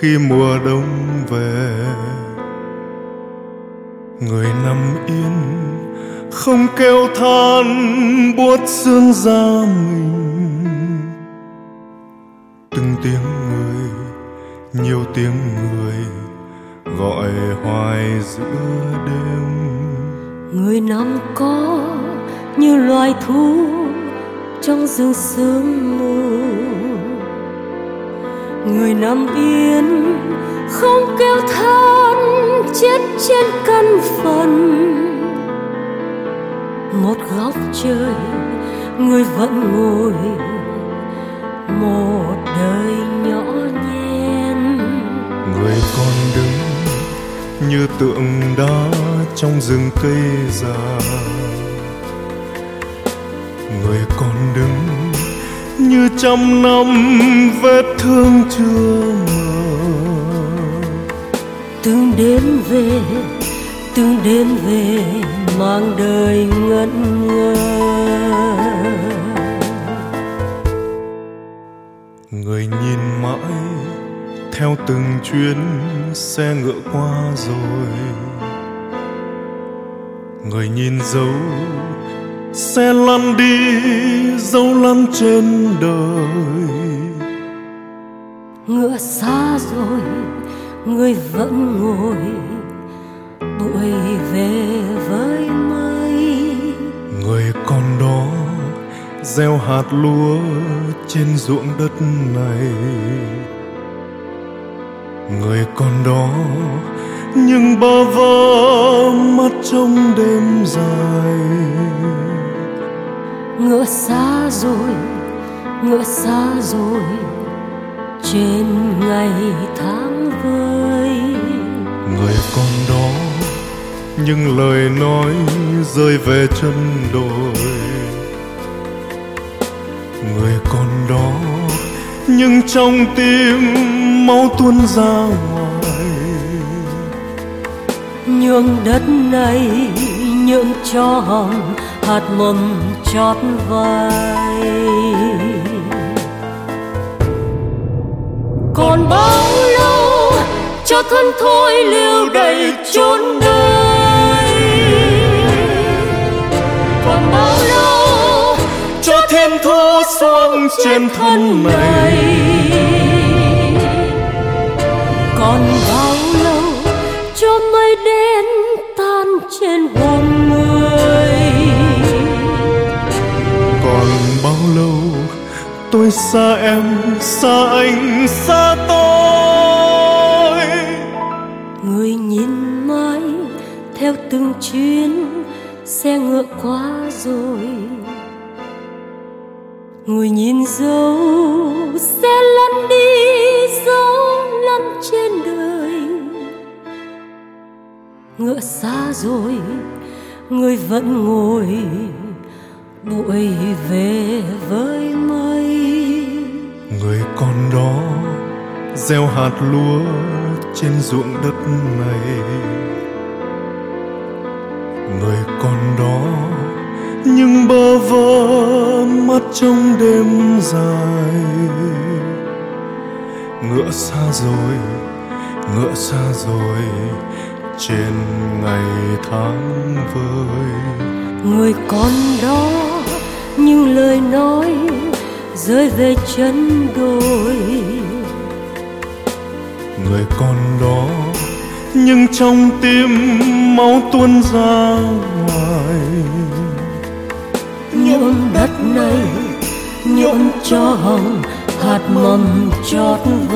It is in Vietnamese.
khi mùa đông về. Người nằm yên không kêu than buốt xương da mình. Từng tiếng người, nhiều tiếng người gọi hoài giữa đêm. Người nằm có như loài thú trong rừng sương mù. Người nằm yên không kêu than chết trên căn phòng. Một góc trời người vẫn ngồi, một đời nhỏ nhen. Người còn đứng như tượng đá trong rừng cây già. Người còn đứng như trăm năm vết thương chưa mờ. Từng đến về mang đời ngẩn ngơ. Người nhìn mãi theo từng chuyến xe ngựa qua rồi. Người nhìn dấu xe lăn đi, dấu lăn trên đời. Ngựa xa rồi người vẫn ngồi, bụi về với mây. Người còn đó gieo hạt lúa trên ruộng đất này. Người còn đó nhưng bơ vơ mắt trong đêm dài. Ngựa xa rồi trên ngày tháng vơi. Người còn đó nhưng lời nói rơi về chân đồi. Người còn đó nhưng trong tim máu tuôn ra ngoài. Nhường đất này nhượng cho hồng hạt mầm chót vai. Còn bao lâu cho thân thôi lưu đầy chốn đời. Còn bao lâu cho thêm thu xuống trên thân này. Còn bao lâu cho mây đen tan trên hồn người. Còn bao lâu tôi xa em, xa anh, xa tôi. Người nhìn mãi theo từng chuyến xe ngựa qua rồi. Người nhìn dấu xe lăn đi, dấu lăn trên đời. Ngựa xa rồi người vẫn ngồi, bụi về với mây. Người còn đó gieo hạt lúa trên ruộng đất này. Người còn đó nhưng bơ vơ mắt trong đêm dài. Ngựa xa rồi trên ngày tháng vơi. Người còn đó nhưng lời nói rơi về chân đồi. Người còn đó nhưng trong tim máu tuôn ra ngoài. Nhuộm đất này nhuộm cho hồng hạt mầm chót